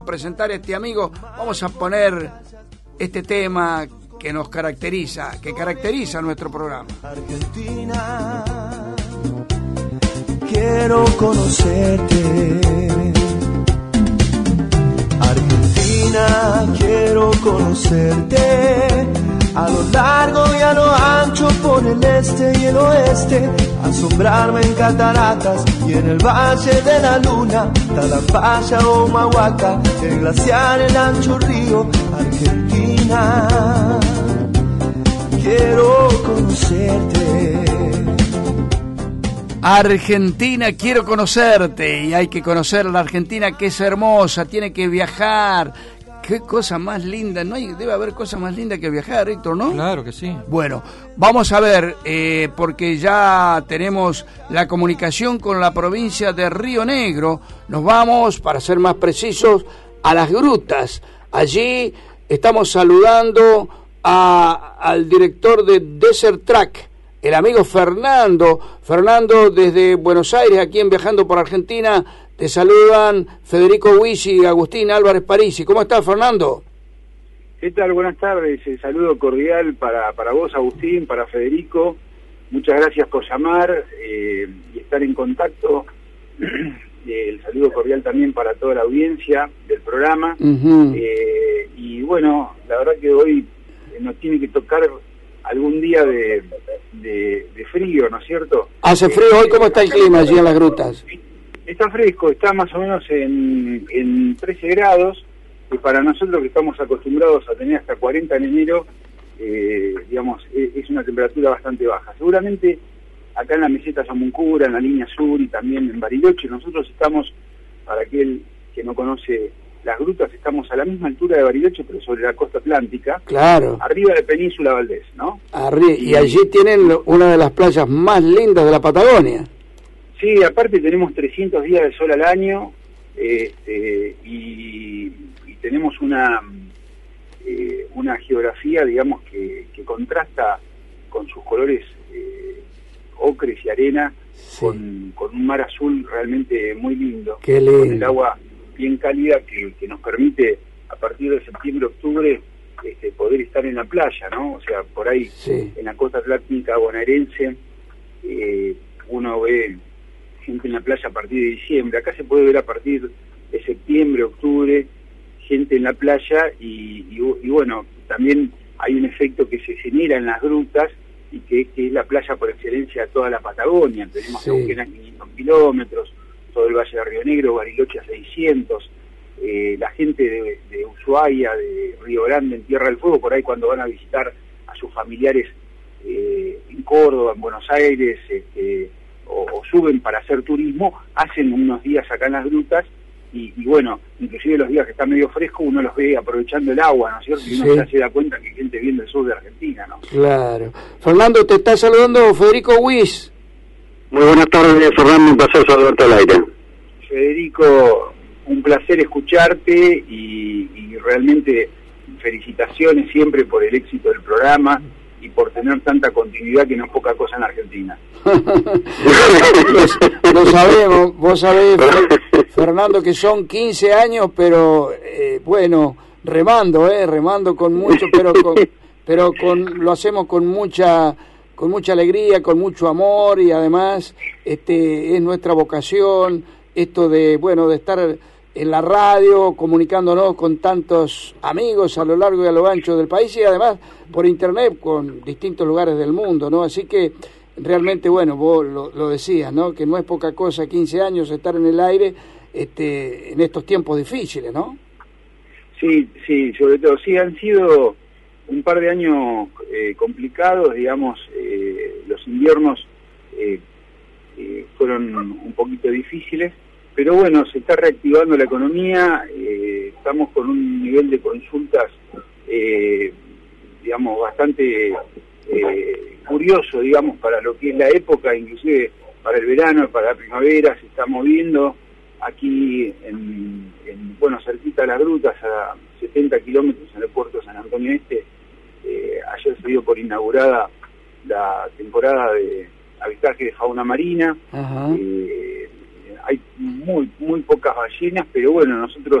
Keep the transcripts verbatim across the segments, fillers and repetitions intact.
Presentar a este amigo, vamos a poner este tema que nos caracteriza, que caracteriza nuestro programa. Argentina, quiero conocerte. Argentina, quiero conocerte. A lo largo y a lo ancho, por el este y el oeste, asombrarme en cataratas y en el valle de la luna, Talapaya o Mahuaca, el glaciar, el ancho río. Argentina, quiero conocerte. Argentina, quiero conocerte. Y hay que conocer la Argentina, que es hermosa, tiene que viajar. Qué cosa más linda, no hay, debe haber cosa más linda que viajar, Héctor, ¿no? Claro que sí. Bueno, vamos a ver, eh, porque ya tenemos la comunicación con la provincia de Río Negro. Nos vamos, para ser más precisos, a las grutas. Allí estamos saludando a, al director de Desert Track, el amigo Fernando. Fernando, desde Buenos Aires, aquí en Viajando por Argentina, te saludan Federico Wiss y Agustín Álvarez Parisi. ¿Cómo estás, Fernando? ¿Qué tal? Buenas tardes. El saludo cordial para, para vos, Agustín, para Federico. Muchas gracias por llamar eh, y estar en contacto. El saludo cordial también para toda la audiencia del programa. Uh-huh. eh, y bueno, la verdad que hoy nos tiene que tocar algún día de, de, de frío, ¿no es cierto? ¿Hace frío hoy? ¿Cómo está el clima allí en las grutas? Está fresco, está más o menos en, en trece grados, y para nosotros que estamos acostumbrados a tener hasta cuarenta en enero, eh, digamos, es, es una temperatura bastante baja. Seguramente acá en la meseta Yamuncura, en la línea sur y también en Bariloche, nosotros estamos, para aquel que no conoce las grutas, estamos a la misma altura de Bariloche, pero sobre la costa atlántica. Claro. Arriba de Península Valdés, ¿no? Arri- y, y allí tienen una de las playas más lindas de la Patagonia. Sí, aparte tenemos trescientos días de sol al año, este, y, y tenemos una eh, una geografía, digamos, que, que contrasta con sus colores eh, ocres y arena, sí. con, con un mar azul realmente muy lindo. Qué lindo. Con el agua bien cálida que, que nos permite, a partir de septiembre, octubre, este, poder estar en la playa, ¿no? O sea, por ahí, sí. En la costa atlántica bonaerense, eh, uno ve gente en la playa a partir de diciembre. Acá se puede ver a partir de septiembre, octubre, gente en la playa y, y, y bueno, también hay un efecto que se genera en las grutas y que, que es la playa por excelencia de toda la Patagonia. Tenemos Neuquén a quinientos kilómetros, todo el Valle de Río Negro, Bariloche a seiscientos, eh, la gente de, de Ushuaia, de Río Grande, en Tierra del Fuego, por ahí cuando van a visitar a sus familiares eh, en Córdoba, en Buenos Aires, este, O, o suben para hacer turismo, hacen unos días acá en las grutas y, y bueno, inclusive los días que está medio fresco uno los ve aprovechando el agua, ¿no es cierto? Y uno sí. se da cuenta que hay gente bien del sur de Argentina, ¿no? Claro. Fernando, te está saludando Federico Wiss. Muy buenas tardes, Fernando, un placer saludarte al aire. Federico, un placer escucharte y, y realmente felicitaciones siempre por el éxito del programa y por tener tanta continuidad, que no es poca cosa en Argentina. lo, lo sabemos, vos sabés, Fernando, que son quince años, pero eh, bueno, remando, eh, remando con mucho, pero con, pero con lo hacemos con mucha con mucha alegría, con mucho amor, y además este es nuestra vocación, esto de, bueno, de estar en la radio, comunicándonos con tantos amigos a lo largo y a lo ancho del país, y además por internet con distintos lugares del mundo, ¿no? Así que realmente, bueno, vos lo, lo decías, ¿no? Que no es poca cosa, quince años, estar en el aire este, en estos tiempos difíciles, ¿no? Sí, sí, sobre todo, sí, han sido un par de años eh, complicados, digamos, eh, los inviernos eh, eh, fueron un poquito difíciles, pero bueno, se está reactivando la economía, eh, estamos con un nivel de consultas, eh, digamos, bastante eh, curioso, digamos, para lo que es la época, inclusive para el verano, para la primavera, se está moviendo aquí en, en bueno, cerquita de las grutas, a setenta kilómetros en el puerto de San Antonio Este. Eh, ayer se dio por inaugurada la temporada de avistaje de fauna marina. Uh-huh. eh, hay muy muy pocas ballenas, pero bueno, nosotros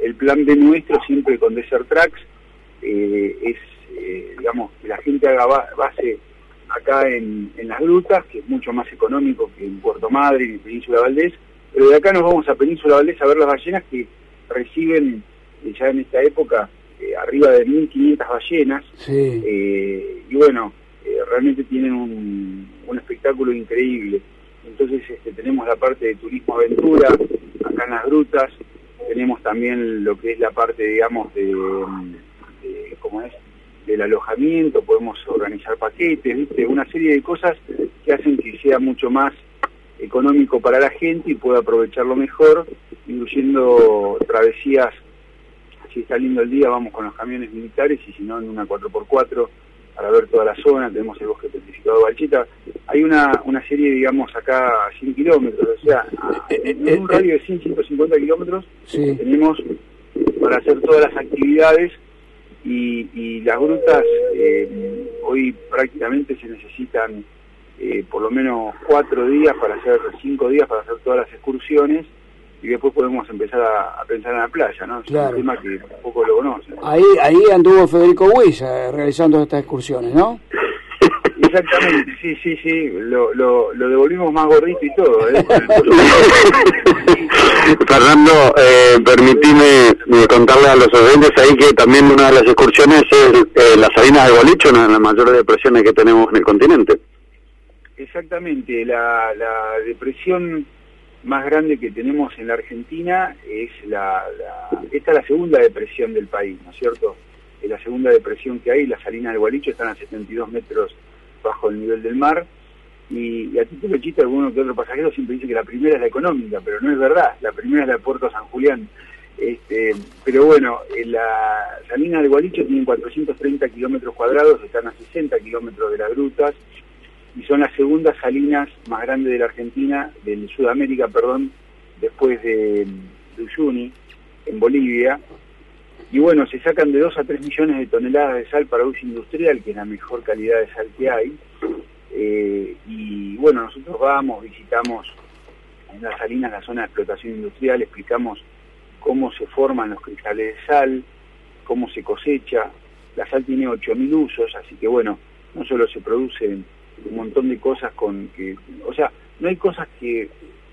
el plan B nuestro, siempre con Desert Tracks, eh, es, eh, digamos, que la gente haga base acá en, en las grutas, que es mucho más económico que en Puerto Madryn y en Península Valdés, pero de acá nos vamos a Península Valdés a ver las ballenas que reciben, eh, ya en esta época, eh, arriba de mil quinientas ballenas, sí. eh, y bueno, eh, realmente tienen un, un espectáculo increíble. Entonces este, tenemos la parte de turismo aventura acá en las grutas, tenemos también lo que es la parte, digamos, de, de ¿cómo es?, del alojamiento, podemos organizar paquetes, ¿viste? Una serie de cosas que hacen que sea mucho más económico para la gente y pueda aprovecharlo mejor, incluyendo travesías. Si está lindo el día, vamos con los camiones militares, y si no, en una cuatro por cuatro para ver toda la zona. Tenemos el bosque petrificado de Balchita. Hay una una serie, digamos, acá a cien kilómetros, o sea, a, en, en un radio de cien, ciento cincuenta kilómetros, sí. Tenemos para hacer todas las actividades, y, y las grutas eh, hoy prácticamente se necesitan eh, por lo menos cuatro días para hacer, cinco días para hacer todas las excursiones, y después podemos empezar a, a pensar en la playa, ¿no? Es claro. Un tema que un poco lo conocen. Ahí ahí anduvo Federico Huiz eh, realizando estas excursiones, ¿no? Exactamente, sí, sí, sí, lo, lo, lo devolvimos más gordito y todo, ¿eh? Fernando, eh, permitime contarle a los oyentes ahí que también una de las excursiones es eh, las Salinas de Gualicho, una de las mayores depresiones que tenemos en el continente. Exactamente, la, la depresión más grande que tenemos en la Argentina es la, la esta es la segunda depresión del país, ¿no es cierto? Es la segunda depresión que hay. Las Salinas de Gualicho están a setenta y dos metros bajo el nivel del mar, y, y a título de chiste alguno que otro pasajero siempre dice que la primera es la económica, pero no es verdad, la primera es la de Puerto San Julián. Este, pero bueno, la Salinas de Gualicho tienen cuatrocientos treinta kilómetros cuadrados, están a sesenta kilómetros de las grutas, y son las segundas salinas más grandes de la Argentina, de Sudamérica, perdón, después de, de Uyuni, en Bolivia. Y bueno, se sacan de dos a tres millones de toneladas de sal para uso industrial, que es la mejor calidad de sal que hay. Eh, y bueno, nosotros vamos, visitamos en las salinas la zona de explotación industrial, explicamos cómo se forman los cristales de sal, cómo se cosecha. La sal tiene ocho mil usos, así que bueno, no solo se producen un montón de cosas con que, o sea, no hay cosas que,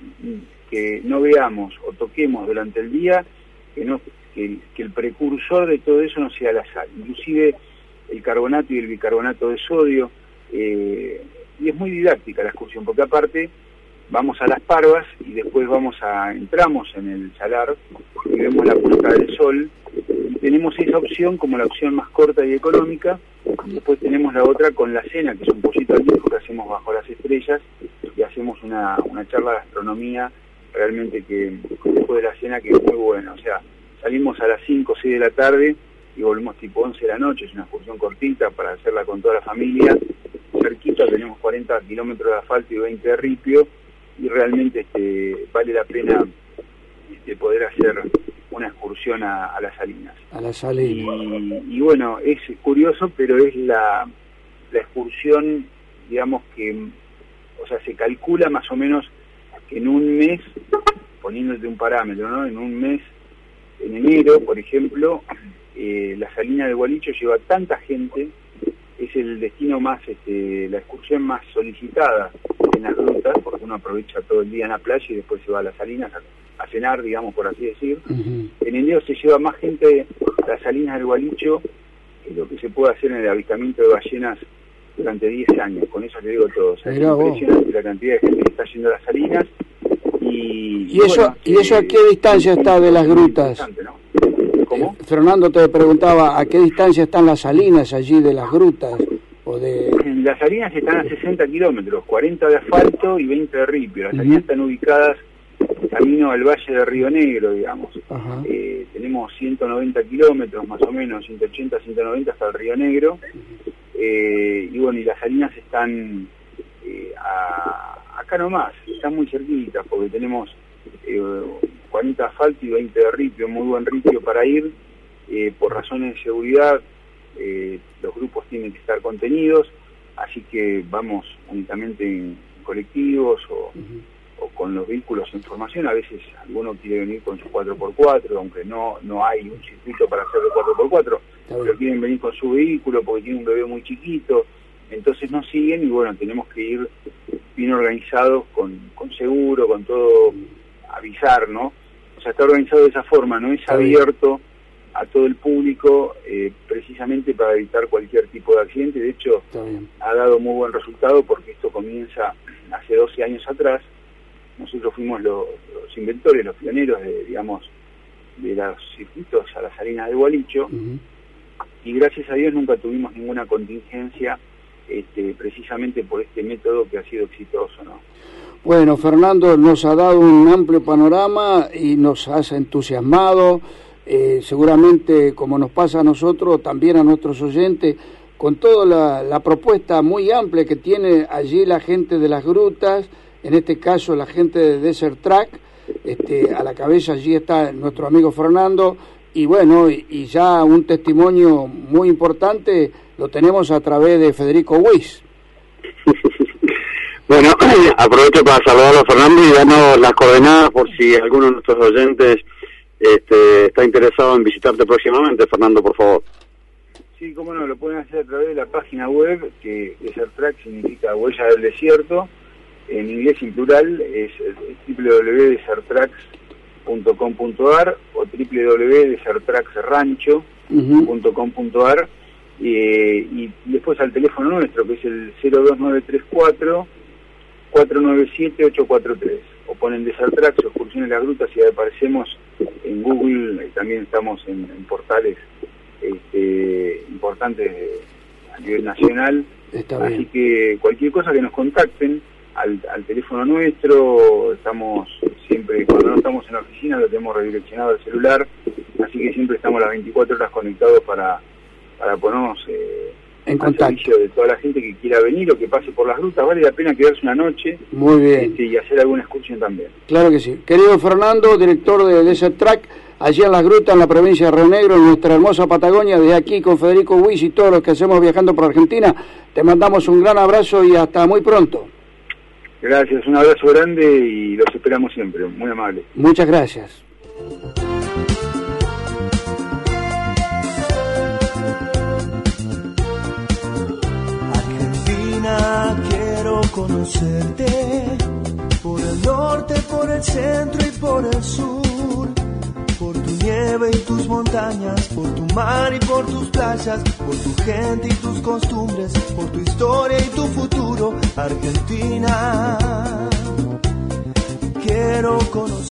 que no veamos o toquemos durante el día que no que el, que el precursor de todo eso no sea la sal, inclusive el carbonato y el bicarbonato de sodio, eh, y es muy didáctica la excursión, porque aparte vamos a las parvas y después vamos a entramos en el salar y vemos la puesta del sol, y tenemos esa opción como la opción más corta y económica. Después tenemos la otra con la cena, que es un pollito al disco que hacemos bajo las estrellas, y hacemos una, una charla de astronomía realmente que después de la cena, que es muy buena. O sea, salimos a las cinco o seis de la tarde y volvemos tipo once de la noche, es una excursión cortita para hacerla con toda la familia. Cerquita tenemos cuarenta kilómetros de asfalto y veinte de ripio, y realmente este, vale la pena este, poder hacer una excursión a, a las Salinas. A las Salinas. Y, y bueno, es curioso, pero es la, la excursión, digamos que, o sea, se calcula más o menos que en un mes, poniéndote un parámetro, ¿no? En un mes, en enero, por ejemplo, eh, la Salina de Gualicho lleva tanta gente, es el destino más, este, la excursión más solicitada en las rutas, porque uno aprovecha todo el día en la playa y después se va a las Salinas a, a cenar, digamos, por así decir. Uh-huh. En enero se lleva más gente a las Salinas del Gualicho que lo que se puede hacer en el avistamiento de ballenas durante diez años. Con eso te digo todo. O sea, es impresionante la cantidad de gente que está yendo a las Salinas. Y, ¿Y, y eso, bueno, ¿y eso a qué distancia está de las grutas? ¿No? ¿Cómo? Eh, Fernando te preguntaba, ¿a qué distancia están las Salinas allí de las grutas? O de... Las Salinas están a sesenta kilómetros, cuarenta de asfalto y veinte de ripio. Las Salinas uh-huh. están ubicadas camino al Valle de Río Negro, digamos. Uh-huh. Eh, tenemos ciento noventa kilómetros, más o menos, ciento ochenta, ciento noventa hasta el Río Negro. Uh-huh. Eh, y bueno, y las Salinas están eh, a, acá nomás, están muy cerquitas, porque tenemos eh, cuarenta de asfalto y veinte de ripio, muy buen ripio para ir. Eh, por razones de seguridad, eh, los grupos tienen que estar contenidos, así que vamos únicamente en colectivos o, uh-huh. o con los vehículos en formación. A veces alguno quiere venir con su cuatro por cuatro, aunque no no hay un circuito para hacer de cuatro por cuatro, pero quieren venir con su vehículo porque tienen un bebé muy chiquito, entonces nos siguen y bueno, tenemos que ir bien organizados, con, con seguro, con todo, avisar, ¿no? O sea, está organizado de esa forma, no es abierto a todo el público, eh, precisamente para evitar cualquier tipo de accidente. De hecho, ha dado muy buen resultado porque esto comienza hace doce años atrás. Nosotros fuimos los, los inventores, los pioneros de, digamos, de los circuitos a las Salinas de Gualicho, uh-huh. y gracias a Dios nunca tuvimos ninguna contingencia, este, precisamente por este método que ha sido exitoso, ¿no? Bueno, Fernando, nos ha dado un amplio panorama y nos has entusiasmado, eh, seguramente como nos pasa a nosotros, también a nuestros oyentes, con toda la, la propuesta muy amplia que tiene allí la gente de las grutas, en este caso la gente de Desert Track, este, a la cabeza allí está nuestro amigo Fernando, y bueno, y, y ya un testimonio muy importante lo tenemos a través de Federico Weiss. Bueno, aprovecho para saludar a Fernando y darnos las coordenadas por si alguno de nuestros oyentes este, está interesado en visitarte próximamente. Fernando, por favor. Sí, cómo no, lo pueden hacer a través de la página web, que Desert Track significa huella del desierto, en inglés en plural, es doble u doble u doble u punto desert tracks punto com punto a r o doble u doble u doble u punto desert tracks rancho punto com punto a r, uh-huh. y, y después al teléfono nuestro, que es el cero dos nueve tres cuatro, cuatro nueve siete, ocho cuatro tres, o ponen Desert Tracks o Excursiones Las Grutas y aparecemos en Google, y también estamos en, en portales este, importantes a nivel nacional. Está así bien. Que cualquier cosa que nos contacten al, al teléfono nuestro, estamos siempre, cuando no estamos en la oficina lo tenemos redireccionado al celular, así que siempre estamos las veinticuatro horas conectados para, para ponernos eh, en al contacto servicio de toda la gente que quiera venir o que pase por las rutas. Vale la pena quedarse una noche. Muy bien. Este, y hacer alguna excursión también. Claro que sí. Querido Fernando, director de Desert Track, allí en las grutas, en la provincia de Río Negro, en nuestra hermosa Patagonia, de aquí con Federico Weiss y todos los que hacemos viajando por Argentina, te mandamos un gran abrazo y hasta muy pronto. Gracias, un abrazo grande y los esperamos siempre, muy amable. Muchas gracias. Quiero conocerte por el norte, por el centro y por el sur, por tu nieve y tus montañas, por tu mar y por tus playas, por tu gente y tus costumbres, por tu historia y tu futuro, Argentina. Quiero conocer